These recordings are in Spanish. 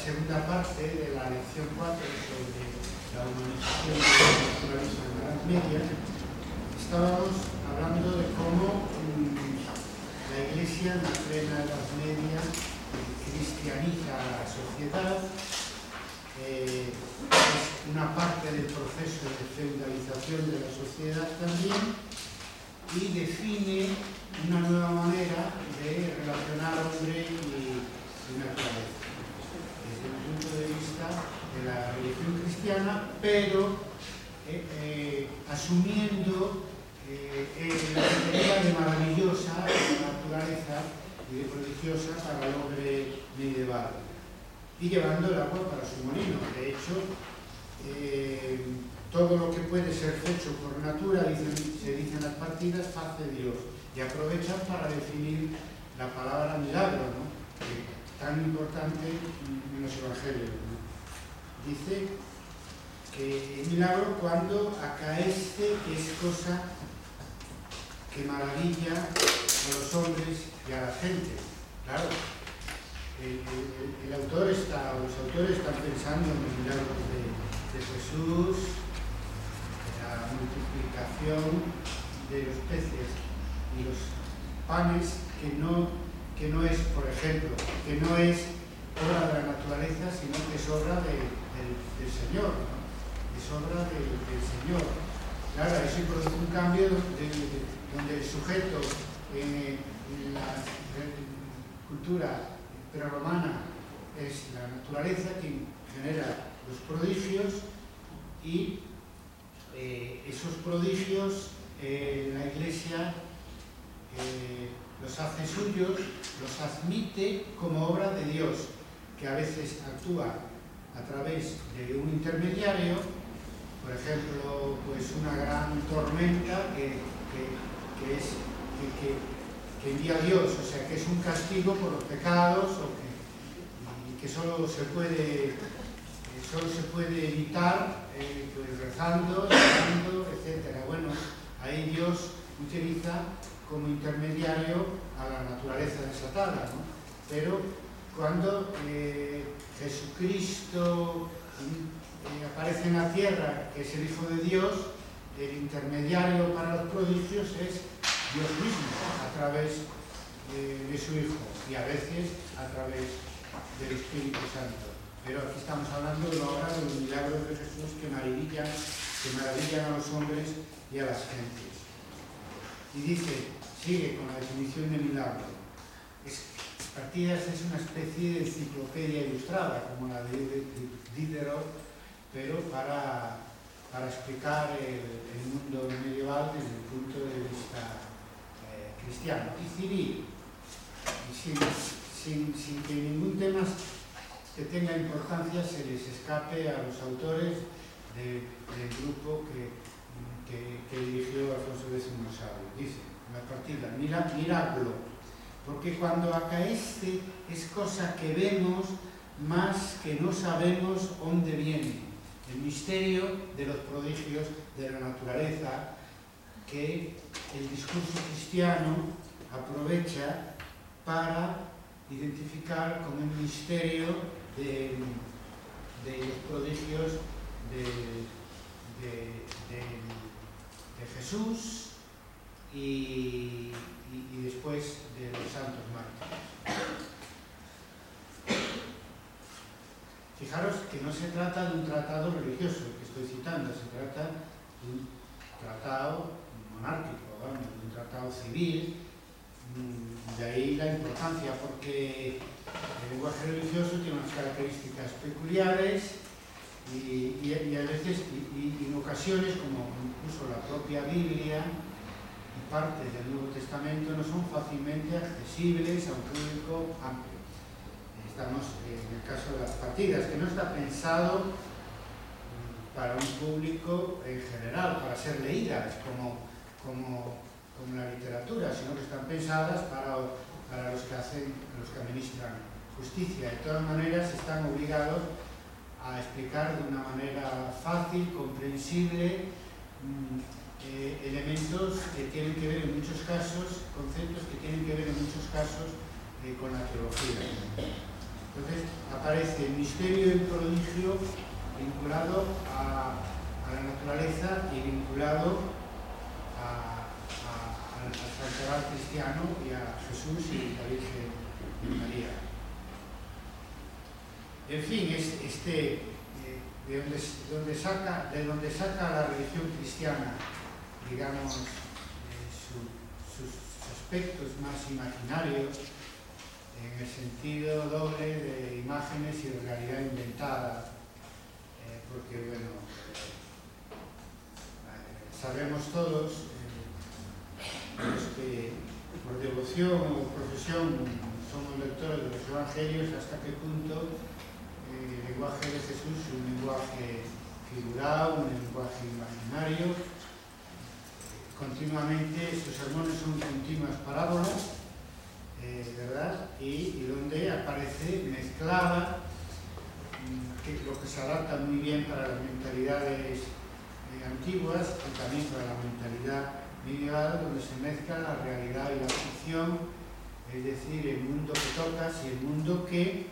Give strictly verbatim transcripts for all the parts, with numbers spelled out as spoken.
segunda parte de la lección cuatro sobre la humanización del naturalismo en la Edad Media, estábamos hablando de cómo mmm, la Iglesia en la plena Edad Media cristianiza a la sociedad, eh, es una parte del proceso de feudalización de la sociedad también, y define una nueva manera de relacionar hombre y, y naturaleza desde el punto de vista de la religión cristiana, pero eh, eh, asumiendo eh, eh, la idea de maravillosa de la naturaleza y de prodigiosa para el hombre medieval, y llevando el agua para su molino. De hecho, eh, todo lo que puede ser hecho por natura, dicen, se dicen las partidas, hace Dios, y aprovechan para definir la palabra milagro, ¿no? Que tan importante en los evangelios, ¿no? Dice que es milagro cuando acaece, que es cosa que maravilla a los hombres y a la gente. Claro, el, el, el autor está, los autores están pensando en los milagros de, de Jesús, la multiplicación de los peces y los panes, que no, que no es, por ejemplo, que no es obra de la naturaleza, sino que es obra de, de, del Señor, ¿no? Es obra de, del Señor. Claro, eso produce un cambio donde, donde el sujeto en, en la cultura prerromana es la naturaleza quien genera los prodigios, y Eh, esos prodigios eh, la Iglesia eh, los hace suyos, los admite como obra de Dios, que a veces actúa a través de un intermediario, por ejemplo, pues una gran tormenta que, que, que, es, que, que, que envía Dios, o sea, que es un castigo por los pecados, o que, y que solo se puede, solo se puede evitar Eh, pues rezando, rezando, etcétera. Bueno, ahí Dios utiliza como intermediario a la naturaleza desatada, ¿no? Pero cuando eh, Jesucristo eh, aparece en la tierra, que es el Hijo de Dios, el intermediario para los prodigios es Dios mismo, a través eh, de su Hijo, y a veces a través del Espíritu Santo. Pero aquí estamos hablando de ahora de los milagros de Jesús que maravillan, que maravillan a los hombres y a las gentes. Y dice, sigue con la definición de milagro. Es, Partidas es una especie de enciclopedia ilustrada, como la de Diderot, pero para, para explicar el, el mundo medieval desde el punto de vista eh, cristiano y civil, y sin, sin, sin que ningún tema que tenga importancia se les escape a los autores de, del grupo que, que, que dirigió Alfonso X el Sabio. Dice, en la partida, milagro, porque cuando acaece es cosa que vemos, más que no sabemos dónde viene. El misterio de los prodigios de la naturaleza que el discurso cristiano aprovecha para identificar como un misterio De, de los prodigios de, de, de, de Jesús y, y, y después de los santos mártires. Fijaros que no se trata de un tratado religioso que estoy citando, se trata de un tratado monárquico, ¿no? De un tratado civil. De ahí la importancia, porque el lenguaje religioso tiene unas características peculiares y, y, y a veces, y, y en ocasiones, como incluso la propia Biblia y partes del Nuevo Testamento, no son fácilmente accesibles a un público amplio. Estamos en el caso de las partidas, que no está pensado para un público en general, para ser leídas como, como, como la literatura, sino que están pensadas para, para los que hacen, los que administran justicia. De todas maneras, están obligados a explicar de una manera fácil, comprensible, mmm, eh, elementos que tienen que ver en muchos casos, conceptos que tienen que ver en muchos casos eh, con la teología. Entonces aparece el misterio y el prodigio vinculado a, a la naturaleza y vinculado a, a, al santoral cristiano y a Jesús y la Virgen María. En fin, este, eh, de, donde, donde saca, de donde saca la religión cristiana, digamos, eh, su, sus aspectos más imaginarios, en el sentido doble de imágenes y de realidad inventada, eh, porque, bueno, eh, sabemos todos, eh, los que por devoción o profesión somos lectores de los evangelios, hasta qué punto eh, el lenguaje de Jesús es un lenguaje figurado, un lenguaje imaginario. Continuamente, sus sermones son continuas parábolas, Eh, ¿verdad? Y, y donde aparece mezclada, que, lo que se adapta muy bien para las mentalidades eh, antiguas y también para la mentalidad medieval, donde se mezcla la realidad y la ficción, es decir, el mundo que tocas y el mundo que,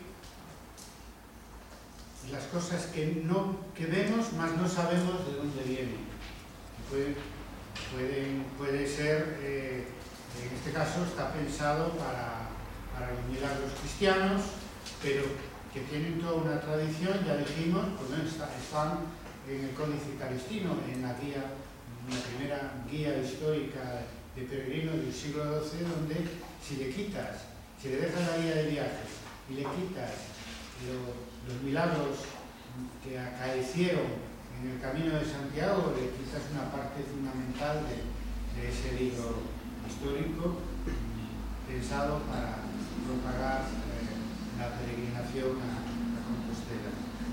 las cosas que, no, que vemos, más no sabemos de dónde vienen. Puede, pueden, puede ser... Eh, En este caso está pensado para, para los milagros cristianos, pero que tienen toda una tradición, ya dijimos, pues está, están en el Códice Calistino, en la guía, en la primera guía histórica de peregrinos del siglo doce, donde si le quitas, si le dejas la guía de viajes y le quitas lo, los milagros que acaecieron en el Camino de Santiago, le quitas una parte fundamental de, de ese libro histórico pensado para propagar eh, la peregrinación a, a Compostela.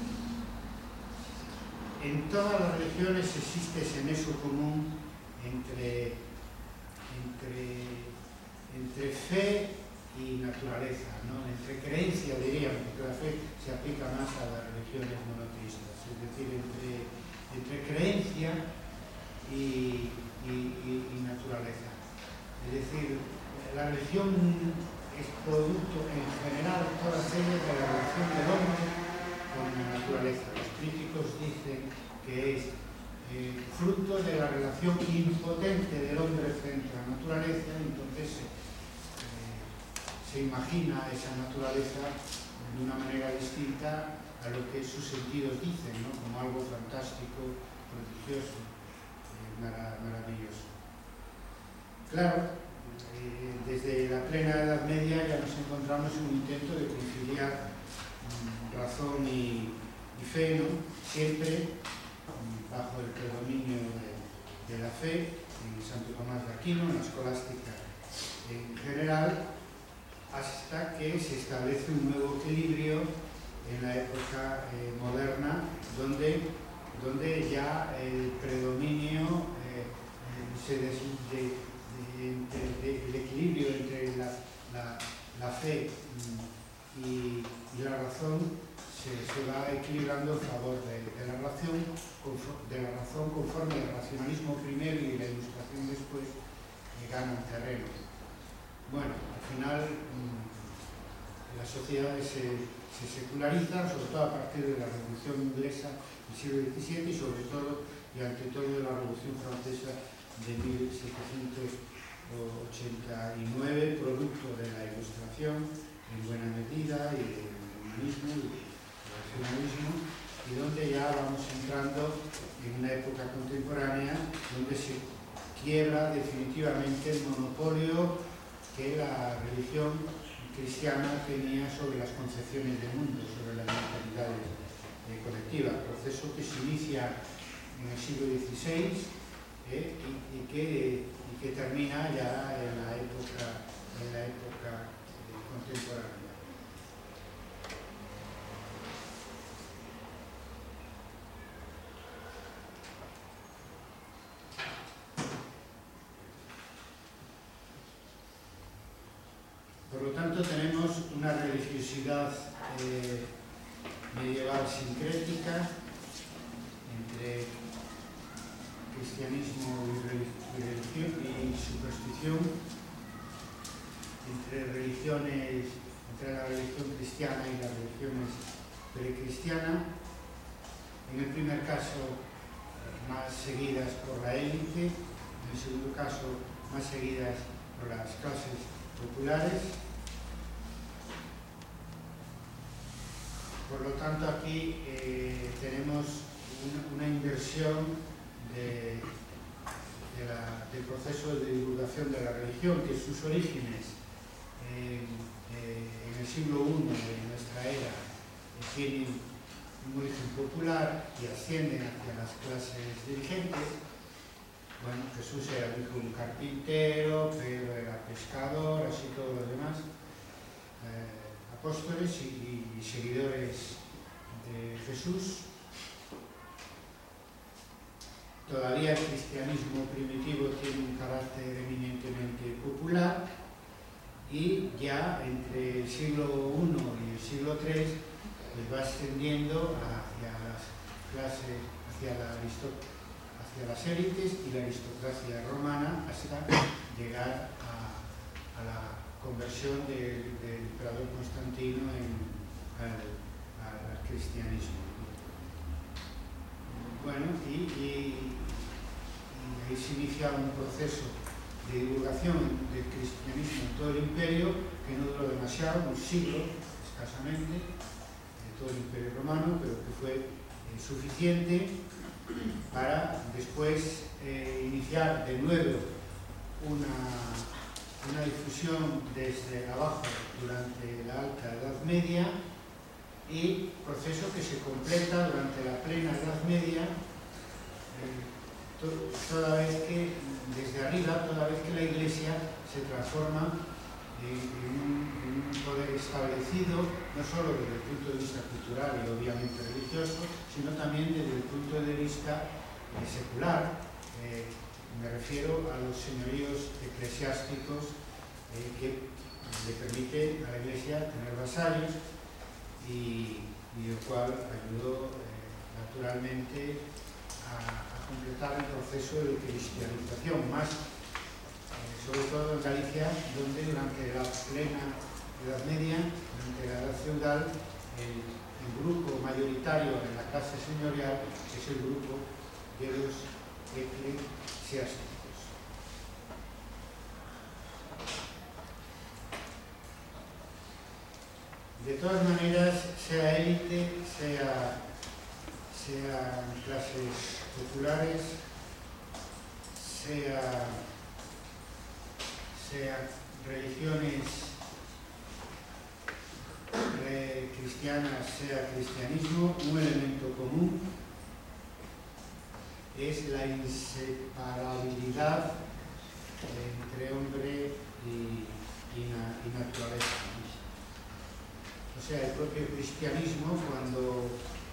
En todas las religiones existe ese nexo común entre, entre, entre fe y naturaleza, ¿no? Entre creencia, diríamos, porque la fe se aplica más a las religiones monoteístas, es decir, entre, entre creencia y, y, y, y naturaleza. Es decir, la religión es producto, en general, todas ellas, de la relación del hombre con la naturaleza. Los críticos dicen que es eh, fruto de la relación impotente del hombre frente a la naturaleza, y entonces eh, se imagina esa naturaleza de una manera distinta a lo que sus sentidos dicen, ¿no? Como algo fantástico, prodigioso, eh, marav maravilloso. Claro, eh, desde la plena Edad Media ya nos encontramos en un intento de conciliar mm, razón y, y fe, ¿no? Siempre mm, bajo el predominio de, de la fe, en Santo Tomás de Aquino, en la escolástica en general, hasta que se establece un nuevo equilibrio en la época eh, moderna, donde, donde ya el predominio eh, se des, de, Entre, de, el equilibrio entre la, la, la fe y, y la razón se, se va equilibrando a favor de, de, la razón, de la razón conforme el racionalismo primero y la ilustración después eh, ganan terreno. Bueno, al final mmm, las sociedades se, se secularizan, sobre todo a partir de la Revolución Inglesa del siglo diecisiete y sobre todo y ante todo de la Revolución Francesa de mil setecientos ochenta y nueve, producto de la Ilustración en buena medida y del humanismo y del racionalismo, y donde ya vamos entrando en una época contemporánea donde se quiebra definitivamente el monopolio que la religión cristiana tenía sobre las concepciones del mundo, sobre las mentalidades eh, colectivas, proceso que se inicia en el siglo dieciséis eh, y, y que que termina ya en la época, en la época eh, contemporánea. Por lo tanto, tenemos una religiosidad eh, medieval sincrética entre cristianismo y religión y superstición, entre religiones, entre entre la religión cristiana y las religiones precristianas. En el primer caso, más seguidas por la élite; en el segundo caso, más seguidas por las clases populares. Por lo tanto, aquí eh, tenemos una, una inversión de, de la, del proceso de divulgación de la religión, que sus orígenes eh, eh, en el siglo primero de nuestra era eh, tienen un origen popular y ascienden hacia las clases dirigentes. Bueno, Jesús era hijo de un carpintero, Pedro era pescador, así todos los demás eh, apóstoles y, y seguidores de Jesús. Todavía el cristianismo primitivo tiene un carácter eminentemente popular, y ya entre el siglo primero y el siglo tercero pues va ascendiendo hacia las clases, hacia, la hacia las élites y la aristocracia romana, hasta llegar a, a la conversión del, del emperador Constantino en, al, al cristianismo. Bueno, y, y, y ahí se inicia un proceso de divulgación del cristianismo en todo el imperio, que no duró demasiado, un siglo escasamente, de todo el imperio romano, pero que fue eh, suficiente para después eh, iniciar de nuevo una, una difusión desde abajo durante la Alta Edad Media, y proceso que se completa durante la plena Edad Media, eh, to, toda vez que, desde arriba, toda vez que la Iglesia se transforma en, en, un, en un poder establecido, no solo desde el punto de vista cultural y obviamente religioso, sino también desde el punto de vista eh, secular. Eh, me refiero a los señoríos eclesiásticos eh, que le permiten a la Iglesia tener vasallos, y, y el cual ayudó eh, naturalmente a, a completar el proceso de cristianización, más eh, sobre todo en Galicia, donde durante la plena Edad Media, durante la Edad Feudal, el, el grupo mayoritario en la clase señorial es el grupo de los eclesiásticos. De todas maneras, sea élite, sea, sea clases populares, sea, sea religiones eh, cristianas, sea cristianismo, un elemento común es la inseparabilidad entre hombre y, y, na, y naturaleza. O sea, el propio cristianismo, cuando,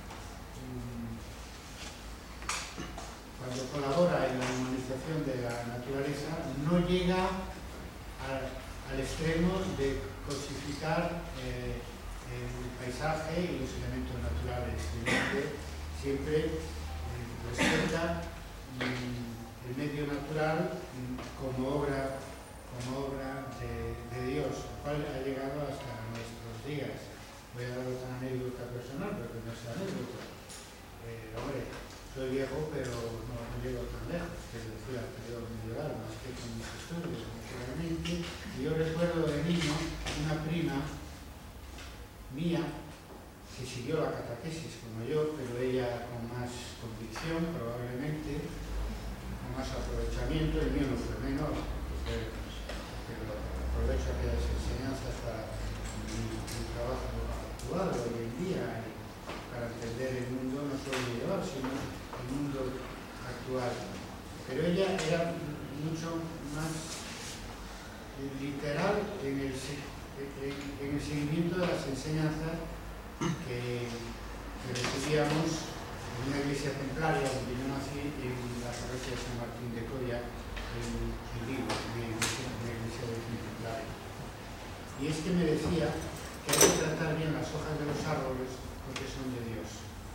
cuando colabora en la humanización de la naturaleza, no llega al, al extremo de cosificar eh, el paisaje y los elementos naturales, sino que siempre eh, respeta mm, el medio natural mm, como obra, como obra de, de Dios, lo cual ha llegado hasta nuestros días. Voy a dar otra anécdota personal, pero que no es anécdota. Eh, hombre, soy viejo, pero no, no llego tan lejos, que decía el periodo medieval, más que con mis estudios, naturalmente. Y yo recuerdo de niño una prima mía que siguió la catequesis como yo, pero ella con más convicción, probablemente, con más aprovechamiento. El mío no fue menor, porque, pero aprovecho aquellas enseñanzas para mi, mi trabajo actual hoy en día, y para entender el mundo no solo medieval, sino el mundo actual. Pero ella era mucho más literal en el, en el seguimiento de las enseñanzas que, que recibíamos en una iglesia templaria donde yo nací, en la parroquia de San Martín de Coria, en, en Vigo, en una iglesia de origen templaria. Y es que me decía que hay que tratar bien las hojas de los árboles porque son de Dios.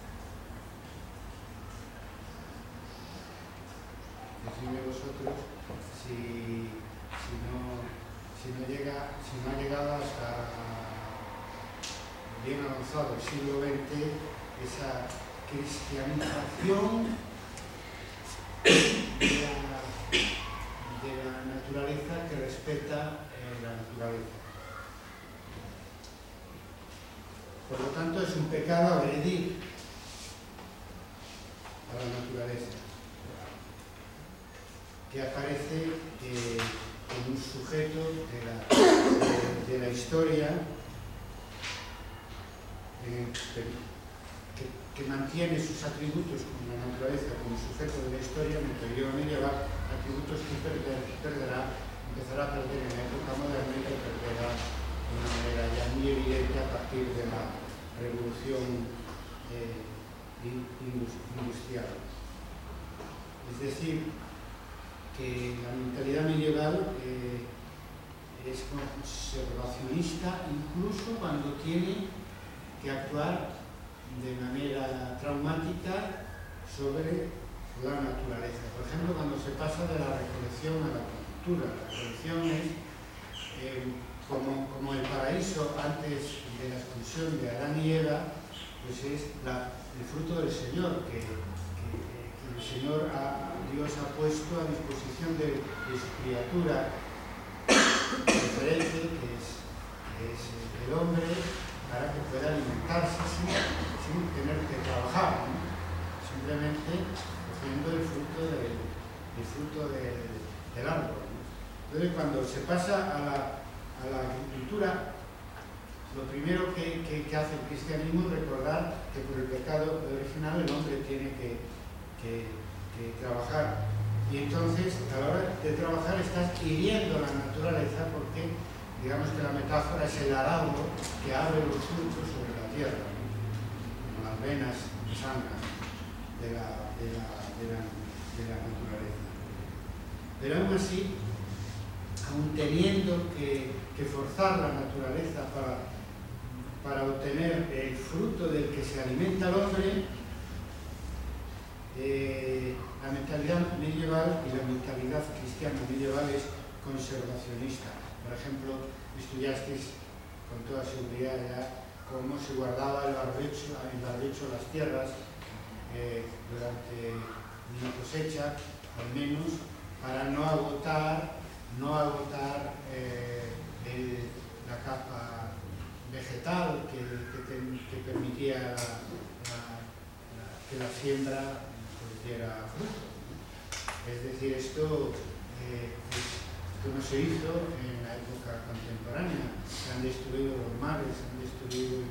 Decidme vosotros si, si, no, si, no llega, si no ha llegado hasta bien avanzado el siglo veinte, esa cristianización de la, de la naturaleza que respeta eh, la naturaleza. Por lo tanto, es un pecado agredir a la naturaleza, que aparece eh, como un sujeto de la, de, de la historia, eh, que, que mantiene sus atributos con la naturaleza como sujeto de la historia en el periodo medieval, atributos que perder, perderá, empezará a perder en la época moderna y que perderá de una manera ya muy evidente a partir de la revolución eh, industrial. Es decir, que la mentalidad medieval eh, es conservacionista incluso cuando tiene que actuar de manera traumática sobre la naturaleza. Por ejemplo, cuando se pasa de la recolección a la cultura. La recolección es eh, como, como el paraíso antes de la expulsión de Adán y Eva, pues es la, el fruto del Señor, que, que, que el Señor ha, Dios ha puesto a disposición de, de su criatura preferente, que es, que es el hombre, para que pueda alimentarse sin, sin tener que trabajar, ¿no? Simplemente cogiendo el fruto del, el fruto del, del árbol, ¿no? Entonces, cuando se pasa a la, a la agricultura, lo primero que, que, que hace el cristianismo es recordar que por el pecado original el hombre tiene que, que, que trabajar. Y entonces, a la hora de trabajar, estás hiriendo la naturaleza porque, digamos que la metáfora es el arado que abre los frutos sobre la tierra, ¿no? Como las venas que sangran de la, de, la, de, la, de la naturaleza. Pero aún así, aún teniendo que, que forzar la naturaleza para, para obtener el fruto del que se alimenta el hombre, eh, la mentalidad medieval y la mentalidad cristiana medieval es conservacionista. Por ejemplo, estudiasteis con toda seguridad ya cómo se guardaba el barbecho, el barbecho las tierras eh, durante una cosecha, al menos, para no agotar, no agotar eh, el, la capa vegetal que, que, que permitía la, la, la, que la siembra produciera fruto. Es decir, esto eh, esto no se hizo en la época contemporánea. Se han destruido los mares, se han destruido el,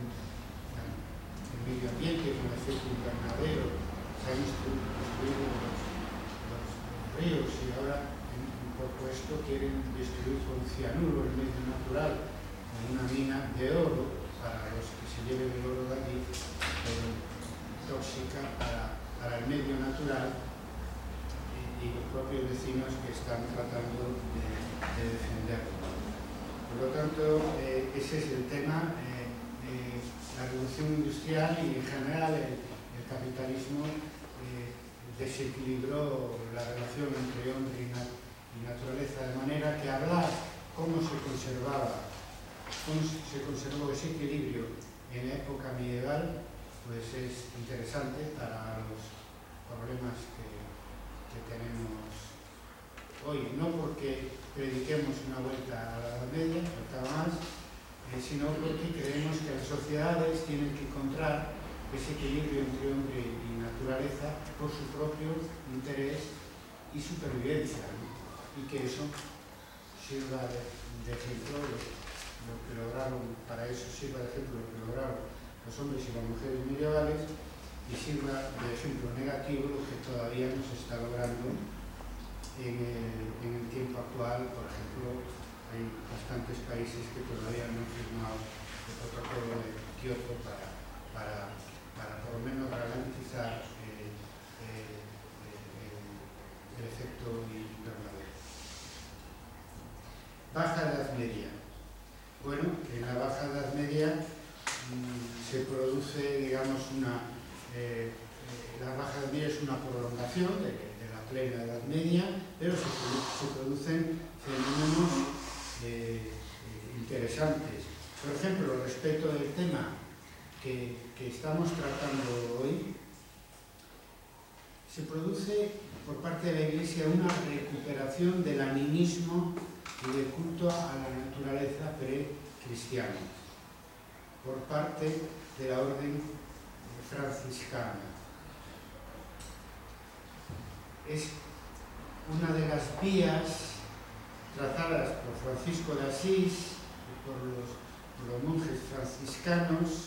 el medio ambiente con el efecto invernadero, se han destruido los, los ríos y ahora un poco esto quieren destruir con cianuro el medio natural, con una mina de oro para los que se lleven el oro de allí, pero tóxica para, para el medio natural, y los propios vecinos que están tratando de, de defenderlo. Por lo tanto, eh, ese es el tema. Eh, eh, la revolución industrial y en general el, el capitalismo eh, desequilibró la relación entre hombre y, nat y naturaleza, de manera que hablar cómo se conservaba, cómo se conservó ese equilibrio en la época medieval, pues es interesante para los problemas que que tenemos hoy, no porque prediquemos una vuelta a la Edad Media, faltaba más, eh, sino porque creemos que las sociedades tienen que encontrar ese equilibrio entre hombre y naturaleza por su propio interés y supervivencia, ¿no? Y que eso sirva de, de ejemplo, lo, lo que lograron, para eso sirva de ejemplo lo que lograron los hombres y las mujeres medievales, y sirva de ejemplo negativo lo que todavía no se está logrando en el, en el tiempo actual. Por ejemplo, hay bastantes países que todavía no han firmado el protocolo de Kioto para, para, para por lo menos garantizar eh, eh, el, el efecto invernadero. Baja Edad Media. Bueno, en la Baja Edad Media mmm, se produce, digamos, una Eh, eh, la Baja Edad Media es una prolongación de, de la plena Edad Media, pero se, se producen fenómenos eh, eh, interesantes. Por ejemplo, respecto del tema que, que estamos tratando hoy, se produce por parte de la Iglesia una recuperación del animismo y del culto a la naturaleza pre-cristiana por parte de la orden franciscana. Es una de las vías trazadas por Francisco de Asís y por los, por los monjes franciscanos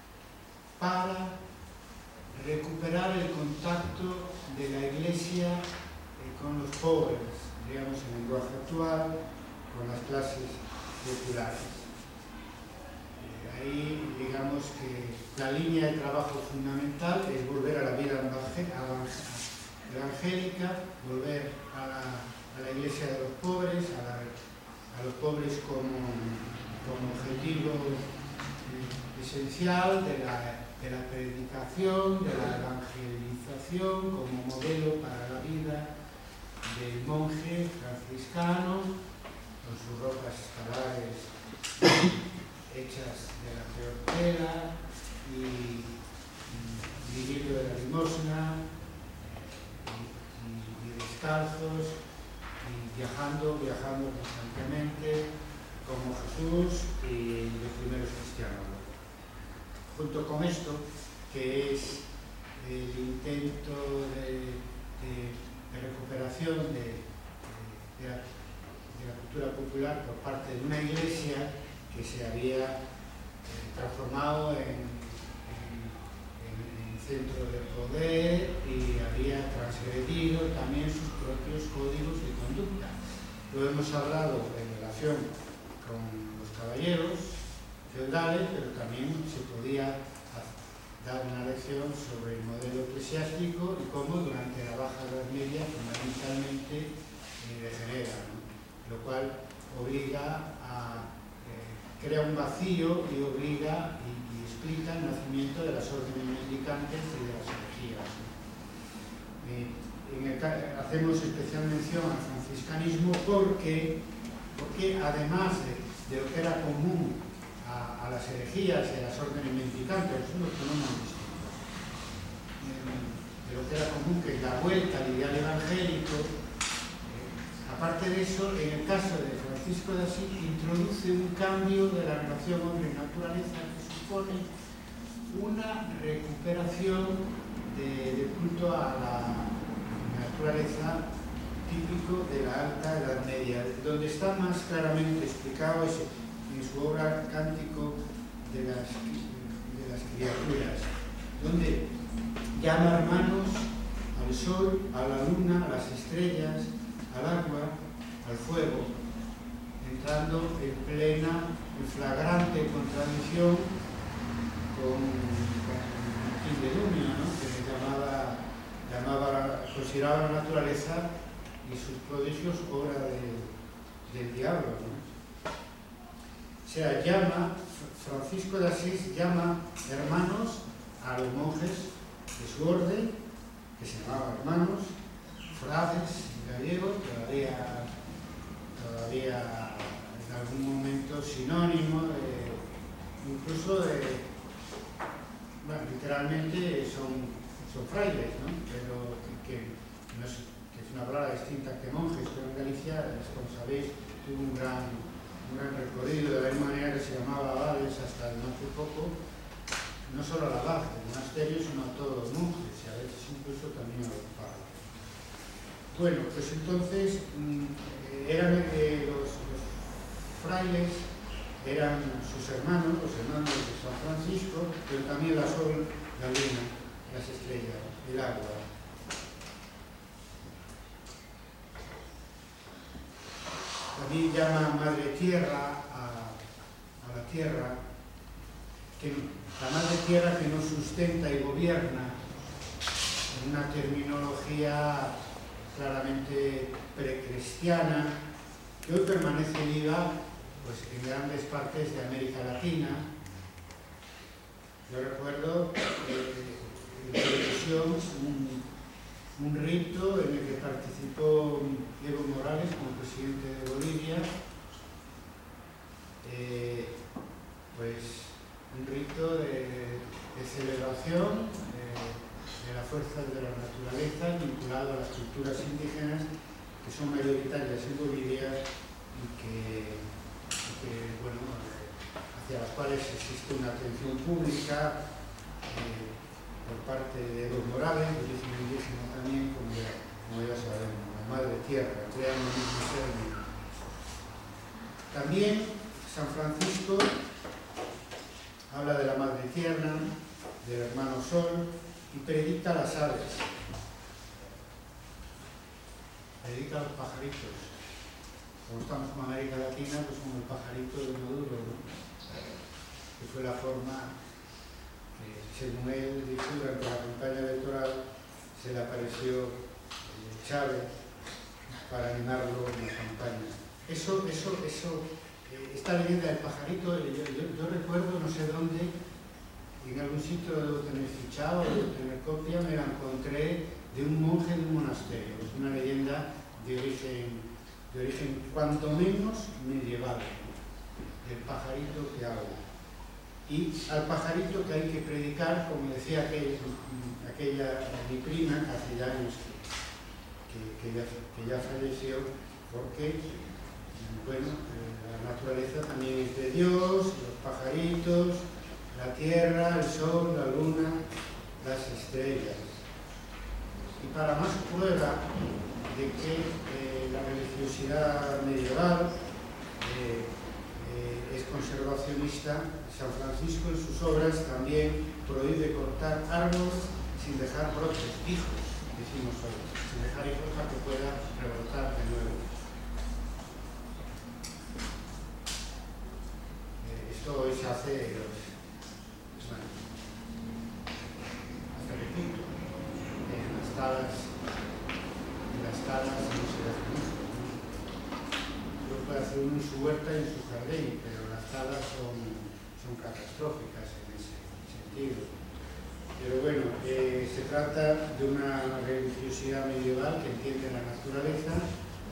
para recuperar el contacto de la Iglesia eh, con los pobres, digamos en el lenguaje actual, con las clases populares. Eh, ahí, digamos que la línea de trabajo fundamental es volver a la vida evangélica, volver a la, a la Iglesia de los pobres, a, la, a los pobres como, como objetivo eh, esencial de la de la predicación, de la evangelización como modelo para la vida del monje franciscano, con sus ropas escolares hechas de la peor tela y, y viviendo de la limosna y, y, y descalzos y viajando, viajando constantemente como Jesús y los primeros cristianos. Junto con esto, que es el intento de, de, de recuperación de, de, la, de la cultura popular por parte de una iglesia que se había eh, transformado en, en, en, en centro de poder y había transgredido también sus propios códigos de conducta. Lo hemos hablado en relación con los caballeros feudales, pero también se podía dar una lección sobre el modelo eclesiástico y cómo durante la Baja Edad Media fundamentalmente eh, degenera, ¿no? Lo cual obliga a eh, crear un vacío y obliga y, y explica el nacimiento de las órdenes mendicantes y de las herejías, ¿no? Eh, en el, hacemos especial mención al franciscanismo porque, porque además de, de lo que era común A, a las herejías y a las órdenes mendicantes, son los fenómenos distintos. De lo que era común, que es la vuelta al ideal evangélico. Eh, aparte de eso, en el caso de Francisco de Asís, introduce un cambio de la relación hombre-naturaleza que supone una recuperación de, de culto a la naturaleza típico de la Alta Edad Media, donde está más claramente explicado ese en su obra Cántico de las, de las criaturas, donde llama hermanos al sol, a la luna, a las estrellas, al agua, al fuego, entrando en plena, en flagrante contradicción con, con Quindedumio, ¿no? Que llamaba, llamaba, consideraba la naturaleza y sus prodigios obra de, del diablo, ¿no? O sea, llama, Francisco de Asís llama hermanos a los monjes de su orden, que se llamaban hermanos, frades en gallego, todavía, todavía en algún momento sinónimo, de, incluso de, bueno, literalmente son, son frailes, ¿no? Pero que, que, no es, que es una palabra distinta que monjes, pero en Galicia, como sabéis, tuvo un gran... un gran recorrido, de la misma manera que se llamaba abades hasta no hace poco, no solo al abad del monasterio, sino a todos los monjes, y a veces incluso también a los padres. Bueno, pues entonces eran eh, los, los frailes, eran sus hermanos, los hermanos de San Francisco, pero también la sol, la luna, las estrellas, el agua. También llama Madre Tierra a, a la tierra, que, la Madre Tierra que nos sustenta y gobierna, en una terminología claramente precristiana, que hoy permanece viva pues, en grandes partes de América Latina. Yo recuerdo eh, en televisión un, un rito en el que participó Evo Morales como presidente de Bolivia, eh, pues un rito de, de celebración de, de las fuerzas de la naturaleza vinculado a las culturas indígenas que son mayoritarias en Bolivia y que, y que bueno, hacia las cuales existe una atención pública eh, por parte de Evo Morales, budismo indígena también, como ya, como ya sabemos, la madre tierra, crean el mismo ser. También San Francisco habla de la madre tierra, del hermano sol y predica a las aves, predica a los pajaritos. Como estamos con América Latina, pues como el pajarito de Maduro, ¿no? Que fue la forma que, según él dijo durante la campaña electoral, se le apareció eh, Chávez para animarlo en la campaña. Eso, eso, eso, eh, esta leyenda del pajarito, eh, yo, yo, yo recuerdo, no sé dónde, en algún sitio lo debo tener fichado, debo tener copia, me la encontré de un monje de un monasterio. Es una leyenda de origen, de origen cuanto menos medieval, del pajarito que habla. Y al pajarito que hay que predicar, como decía aquel, aquella mi prima, hace ya años que, que, ya, que ya falleció, porque bueno, la naturaleza también es de Dios, los pajaritos, la tierra, el sol, la luna, las estrellas. Y para más prueba de que eh, la religiosidad medieval eh, eh, es conservacionista, San Francisco en sus obras también prohíbe cortar árboles sin dejar brotes hijos, decimos hoy, sin dejar hijos para que pueda rebrotar de nuevo. Eh, esto hoy se hace, bueno, hasta qué punto, en las talas, en las talas no se deja mucho. Lo puede hacer uno en su huerta y en su jardín, pero las talas son son catastróficas en ese sentido. Pero bueno, eh, se trata de una religiosidad medieval que entiende la naturaleza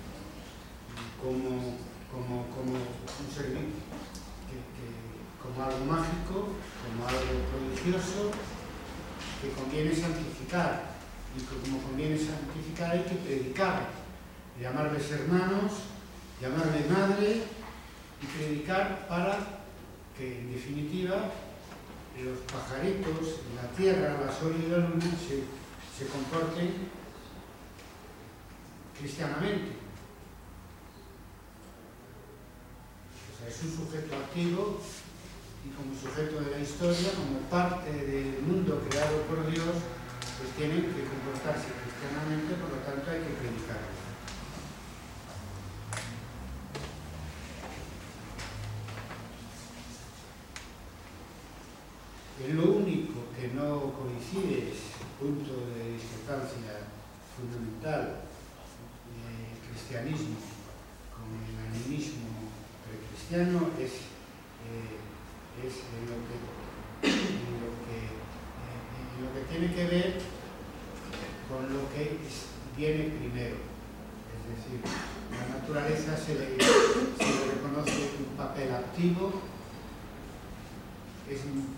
como, como, como un servicio, que, que, como algo mágico, como algo prodigioso, que conviene santificar. Y que como conviene santificar hay que predicar, llamarles hermanos, llamarles madre y predicar para que en definitiva los pajaritos, la tierra, la sol y la luna se, se comporten cristianamente. O sea, es un sujeto activo y como sujeto de la historia, como parte del mundo creado por Dios, pues tienen que comportarse cristianamente, por lo tanto hay que predicar. Lo único que no coincide, es punto de discrepancia fundamental del cristianismo con el animismo precristiano, es, eh, es en lo que, en lo que, eh, en lo que tiene que ver con lo que es, viene primero. Es decir, la naturaleza se le, se le reconoce un papel activo, es un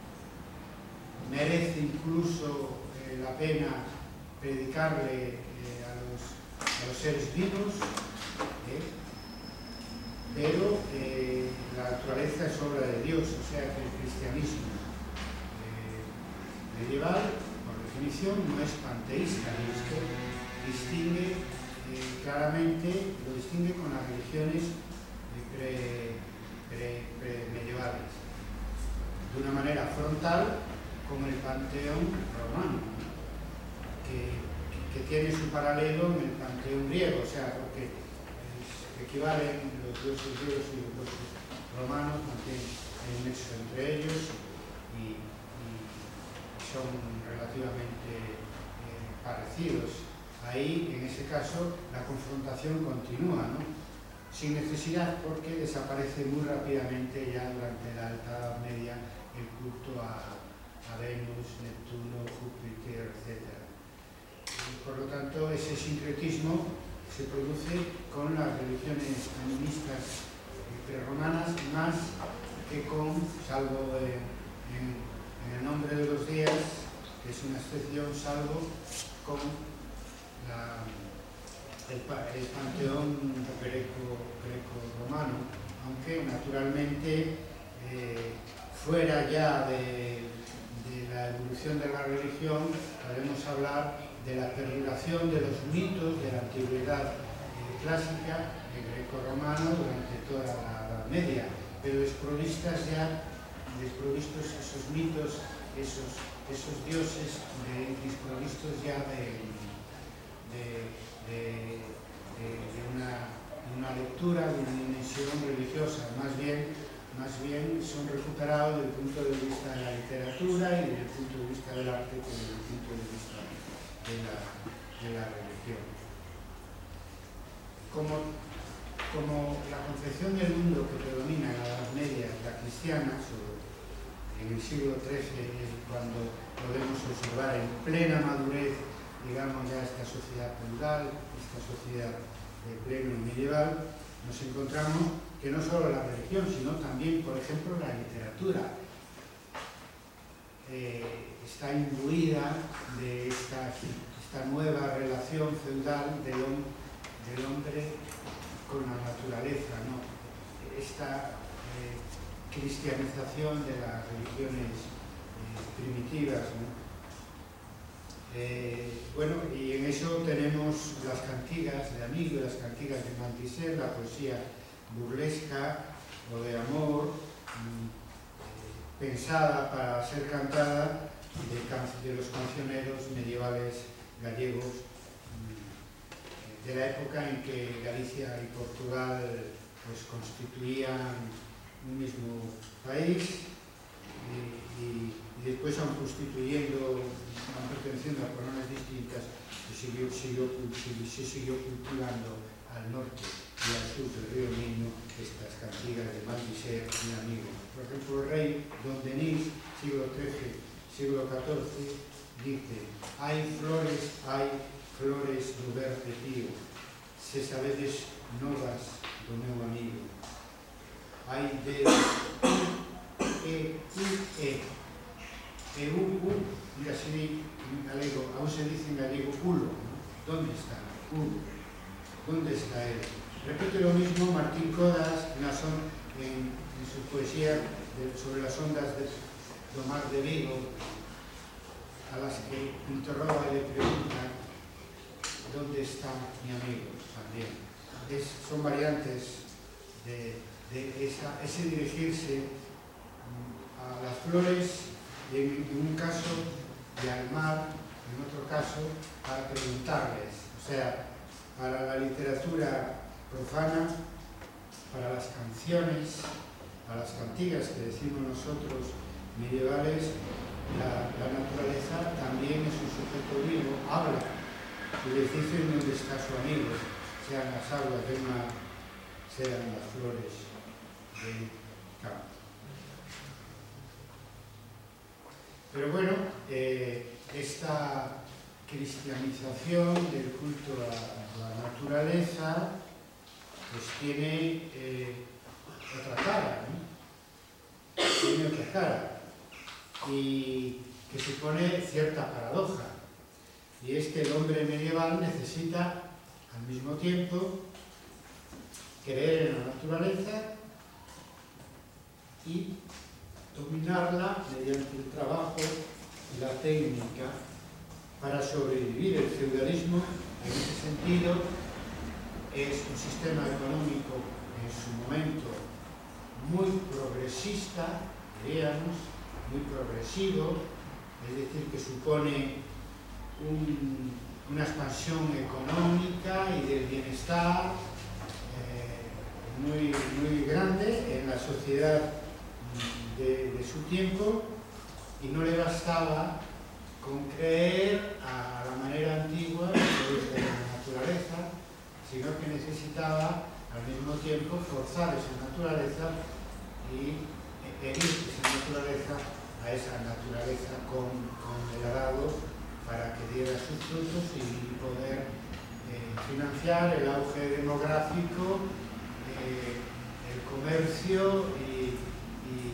merece incluso eh, la pena predicarle eh, a, los, a los seres vivos, ¿eh? pero eh, la naturaleza es obra de Dios, o sea que el cristianismo eh, medieval, por definición, no es panteísta, y esto distingue eh, claramente, lo distingue con las religiones pre, pre, pre medievales, de una manera frontal, como el panteón romano, que, que tiene su paralelo en el panteón griego, o sea, porque equivalen los dioses griegos y los dioses romanos, mantienen un nexo entre ellos y, y son relativamente eh, parecidos. Ahí, en ese caso, la confrontación continúa, ¿no? Sin necesidad, porque desaparece muy rápidamente ya durante la Alta Edad Media el culto a a Venus, Neptuno, Júpiter, etcétera. Por lo tanto, ese sincretismo se produce con las religiones animistas prerromanas más que con, salvo en, en, en el nombre de los días, que es una excepción, salvo con la, el, el panteón greco, greco-romano, aunque naturalmente eh, fuera ya de, de la evolución de la religión, podemos hablar de la perduración de los mitos de la antigüedad eh, clásica, de greco-romano, durante toda la Edad Media, pero desprovistas ya, desprovistos esos mitos, esos, esos dioses, de, desprovistos ya de, de, de, de, de, una, de una lectura, de una dimensión religiosa, más bien, más bien son recuperados desde el punto de vista de la literatura y desde el punto de vista del arte como desde el punto de vista de la, de la religión. Como Como la concepción del mundo que predomina en la Edad Media, la cristiana, sobre, en el siglo trece es cuando podemos observar en plena madurez, digamos, ya esta sociedad feudal, esta sociedad de pleno medieval, nos encontramos que no solo la religión, sino también, por ejemplo, la literatura eh, está imbuida de esta, esta nueva relación feudal del, del hombre con la naturaleza, ¿no? Esta eh, cristianización de las religiones eh, primitivas, ¿no? Eh, bueno, y en eso tenemos las cantigas de Amigo, las cantigas de Mantiser, la poesía burlesca o de amor, mmm, eh, pensada para ser cantada de, can de los cancioneros medievales gallegos, de la época en que Galicia y Portugal pues, constituían un mismo país y, y, y después aun constituyendo, aun perteneciendo a coronas distintas, se siguió, siguió, se siguió cultivando al norte y al sur del río Miño estas cantigas de Mantiser y Amigo. Por ejemplo, el rey Don Denis, siglo trece, siglo catorce, dice: hay flores, hay flores do verde tío, se sabedes novas do meu amigo. Hai de e, u, e, e, u, u, mira, se di en galego, aún se dice en gallego ulo, ¿no? ¿Dónde está? Ulo. ¿Dónde está él? Repite lo mismo Martín Codas en, son, en, en su poesía de, sobre las ondas de, do mar de Vigo, a las que interroga y le pregunta ¿dónde está mi amigo? También. Es, son variantes de, de esa, ese dirigirse a las flores, en, en un caso, y al mar, en otro caso, para preguntarles. O sea, para la literatura profana, para las canciones, para las cantigas que decimos nosotros medievales, la, la naturaleza también es un sujeto vivo, habla. Y les dicen dónde está su amigo, sean las aguas del mar, sean las flores del campo. Pero bueno, eh, esta cristianización del culto a la naturaleza pues tiene eh, otra cara, ¿no? Tiene otra cara y que supone cierta paradoja. Y es que el hombre medieval necesita, al mismo tiempo, creer en la naturaleza y dominarla mediante el trabajo y la técnica para sobrevivir. El feudalismo, en ese sentido, es un sistema económico en su momento muy progresista, diríamos, muy progresivo, es decir, que supone Un, una expansión económica y del bienestar eh, muy, muy grande en la sociedad de, de su tiempo, y no le bastaba con creer a la manera antigua de la naturaleza, sino que necesitaba al mismo tiempo forzar esa naturaleza y herir esa naturaleza a esa naturaleza con, con el arado para que diera sus frutos y poder eh, financiar el auge demográfico, eh, el comercio y, y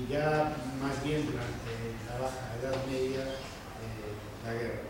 ya más bien durante la Baja Edad Media, eh, la guerra.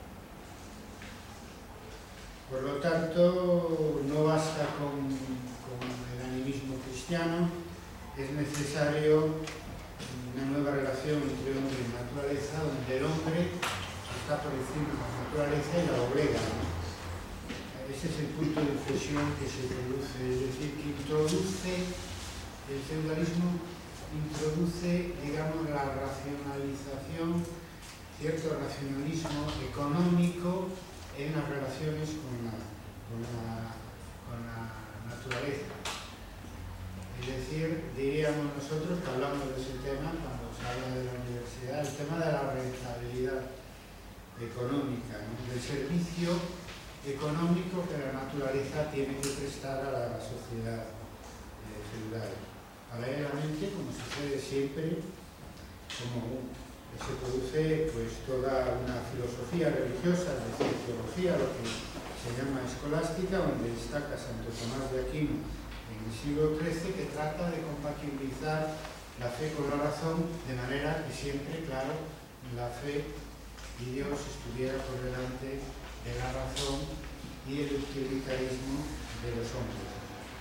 Por lo tanto, no basta con, con el animismo cristiano, es necesario una nueva relación entre hombre y naturaleza, donde el hombre está por encima de la naturaleza y la obliga, ¿no? Ese es el punto de inflexión que se produce, es decir, que introduce, el feudalismo introduce, digamos, la racionalización, cierto racionalismo económico en las relaciones con la, con la, con la naturaleza. Es decir, diríamos nosotros que hablamos de ese tema cuando se habla de la universidad, el tema de la rentabilidad económica, ¿no? Del servicio económico que la naturaleza tiene que prestar a la sociedad eh, feudal. Paralelamente, como sucede siempre, como se produce pues toda una filosofía religiosa, de teología, lo que se llama escolástica, donde destaca Santo Tomás de Aquino en el siglo trece, que trata de compatibilizar la fe con la razón, de manera que siempre, claro, la fe y Dios estuviera por delante de la razón y el utilitarismo de los hombres.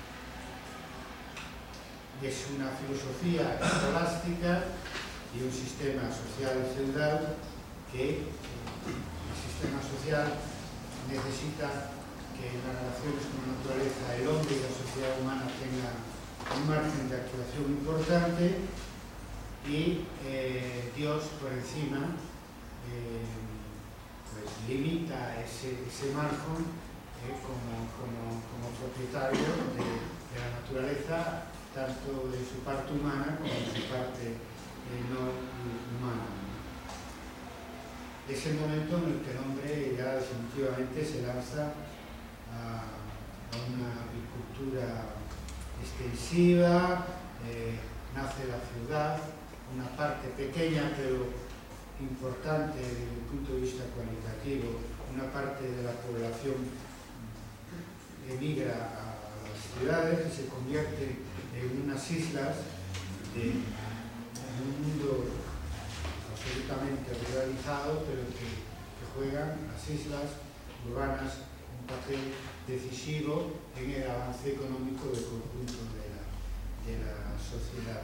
Es una filosofía escolástica y un sistema social feudal que el sistema social necesita que en las relaciones con la naturaleza el hombre y la sociedad humana tengan un margen de actuación importante y eh, Dios por encima eh, pues limita ese, ese margen eh, como, como, como propietario de, de la naturaleza, tanto de su parte humana como de su parte eh, no humana. Es el momento en el que el hombre ya definitivamente se lanza a, a una agricultura extensiva, eh, nace la ciudad, una parte pequeña pero importante desde el punto de vista cualitativo, una parte de la población emigra a las ciudades y se convierte en unas islas de, en un mundo absolutamente ruralizado, pero que, que juegan las islas urbanas un papel decisivo en el avance económico del conjunto de la, de la sociedad.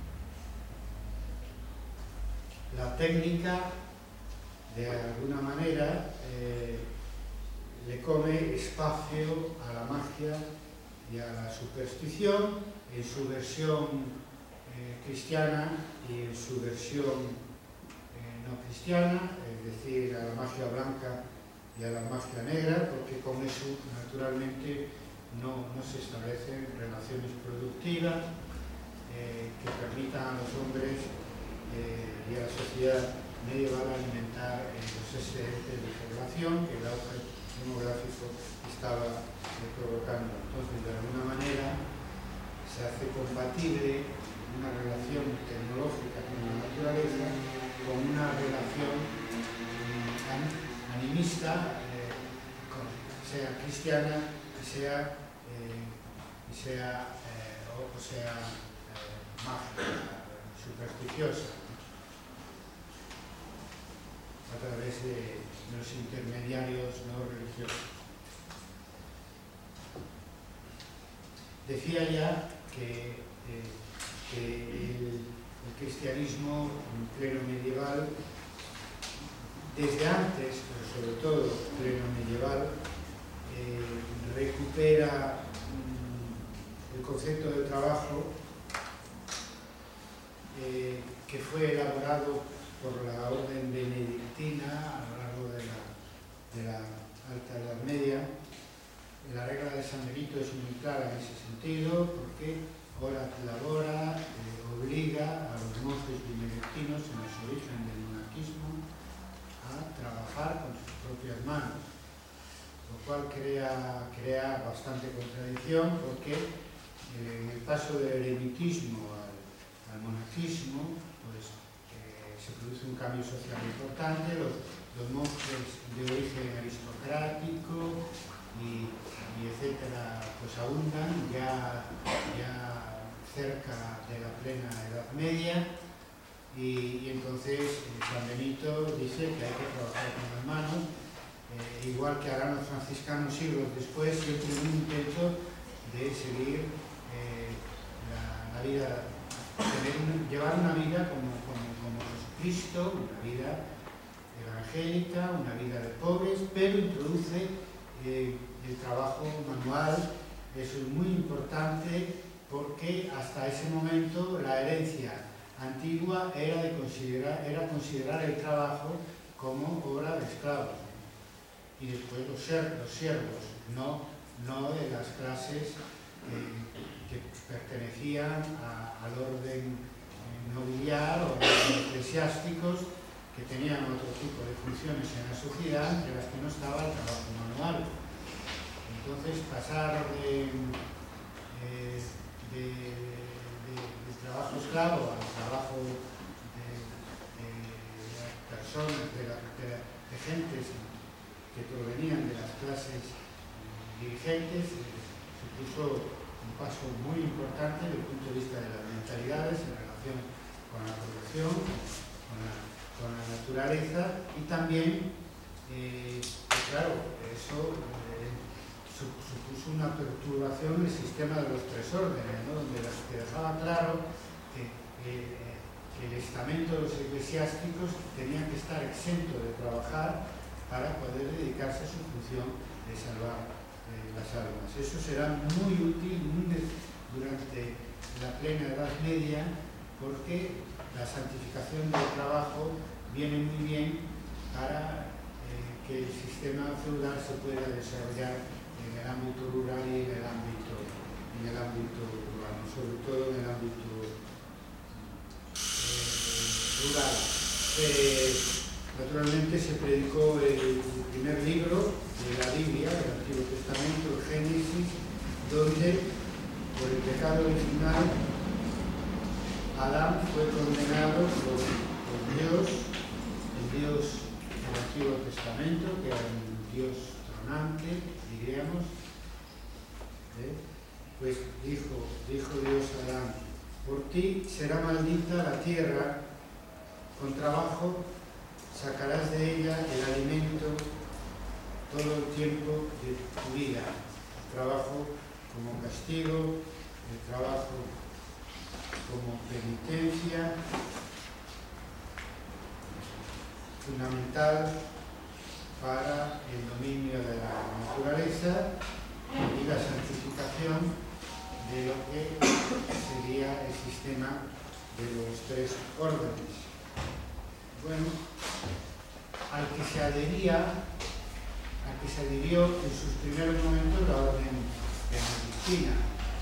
La técnica, de alguna manera, eh, le come espacio a la magia y a la superstición en su versión eh, cristiana y en su versión eh, no cristiana, es decir, a la magia blanca y a la magia negra, porque con eso naturalmente no, no se establecen relaciones productivas eh, que permitan a los hombres eh, y a la sociedad medieval alimentar eh, los excedentes de población que el auge demográfico estaba eh, provocando. Entonces, de alguna manera, se hace compatible una relación tecnológica con la naturaleza con una relación animista, eh, con, sea cristiana, que sea, eh, que sea eh, o, o sea eh, mágica, supersticiosa, a través de los intermediarios no religiosos. Decía ya que, eh, que el, el cristianismo en pleno medieval, desde antes, pero sobre todo pleno medieval, eh, recupera mm, el concepto de trabajo eh, que fue elaborado por la orden benedictina a lo largo de la, de la Alta Edad Media. La regla de San Benito es muy clara en ese sentido, porque ora et labora eh, obliga a los monjes benedictinos en los orígenes del monarquismo a trabajar con sus propias manos, lo cual crea, crea bastante contradicción, porque eh, en el paso del eremitismo al, al monarquismo, pues eh, se produce un cambio social importante, los, los monjes de origen aristocrático y, y etcétera, pues abundan, ya, ya cerca de la plena Edad Media, y, y entonces eh, San Benito dice que hay que trabajar con las manos, eh, igual que harán los franciscanos siglos después, siempre en un intento de seguir eh, la, la vida, tener un, llevar una vida como, como, como Jesucristo, una vida evangélica, una vida de pobres, pero introduce eh, el trabajo manual. Eso es muy importante porque hasta ese momento la herencia antigua era, de considerar, era considerar el trabajo como obra de esclavos. Y después los, ser, los siervos, no, no de las clases eh, que pertenecían a, al orden eh, nobiliar o eclesiásticos, que tenían otro tipo de funciones en la sociedad, entre las que no estaba el trabajo manual. Entonces, pasar de, eh, de, de, de trabajo esclavo al trabajo de, de, de personas, de, la, de, la, de gentes que provenían de las clases dirigentes, eh, supuso un paso muy importante desde el punto de vista de las mentalidades en relación con la producción, con la con la naturaleza, y también, eh, pues claro, eso eh, supuso una perturbación del sistema de los tres órdenes, ¿no? Donde se dejaba claro que, eh, que el estamento de los eclesiásticos tenía que estar exento de trabajar para poder dedicarse a su función de salvar eh, las almas. Eso será muy útil muy de, durante la plena Edad Media, porque la santificación del trabajo viene muy bien para eh, que el sistema feudal se pueda desarrollar en el ámbito rural y en el ámbito, en el ámbito urbano, sobre todo en el ámbito eh, rural. Eh, naturalmente se predicó el primer libro de la Biblia, del Antiguo Testamento, el Génesis, donde por el pecado original Adán fue condenado por, por Dios, el Dios del Antiguo Testamento, que era un Dios tronante, diríamos. ¿Eh? Pues dijo, dijo Dios a Adán: por ti será maldita la tierra, con trabajo sacarás de ella el alimento todo el tiempo de tu vida. El trabajo como castigo, el trabajo como penitencia, fundamental para el dominio de la naturaleza y la santificación de lo que sería el sistema de los tres órdenes. Bueno, al que se adhería, al que se adhirió en sus primeros momentos la orden benedictina,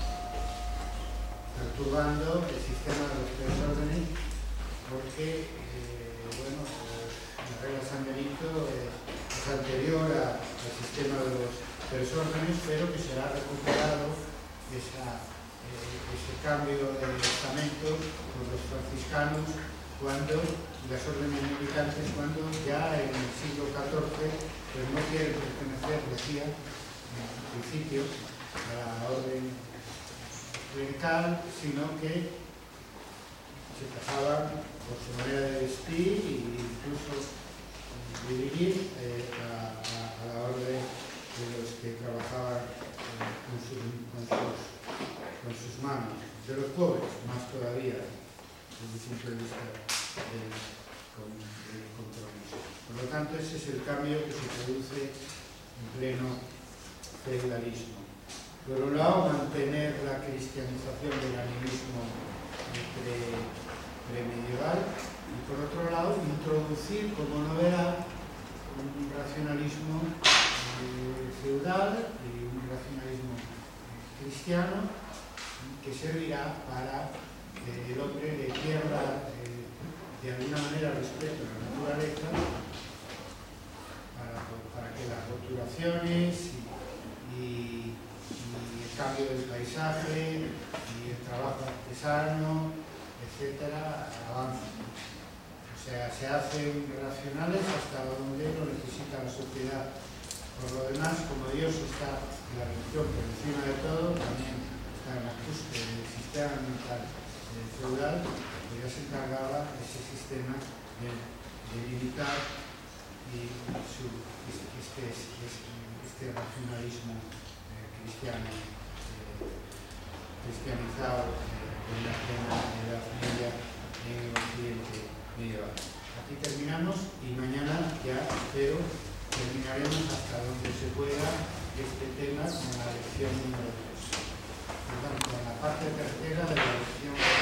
perturbando el sistema de los tres órdenes, porque, eh, bueno, la regla San Benito eh, es anterior a, al sistema de los tres órdenes, pero que será recuperado esa, eh, ese cambio de estamento por los franciscanos cuando las órdenes mendicantes, cuando ya en el siglo catorce pues no quieren pertenecer, decía en principio, a la orden clerical, sino que se pasaban por su manera de vestir e incluso de vivir eh, a, a, a la orden de los que trabajaban eh, con, su, con, sus, con sus manos, de los pobres más todavía, desde el punto de vista del, del compromiso. Por lo tanto, ese es el cambio que se produce en pleno feudalismo. Por un lado, mantener la cristianización del animismo pre, premedieval, y por otro lado, introducir como novedad un racionalismo eh, feudal y un racionalismo eh, cristiano que servirá para que el hombre le pierda eh, de alguna manera respeto a la naturaleza, para, para que las roturaciones y, y el cambio del paisaje y el trabajo artesano, etcétera, avancen. O sea, se hacen racionales hasta donde lo necesita la sociedad. Por lo demás, como Dios está en la religión por encima de todo, también tan ajuste del sistema mental eh, feudal, pues ya se encargaba ese sistema de, de limitar y su, este, este, este racionalismo eh, cristiano, eh, cristianizado eh, en la Edad Media en el occidente medieval. Aquí terminamos y mañana ya espero terminaremos hasta donde se pueda este tema con la lección número tres. Perdón, con la parte tercera de la lección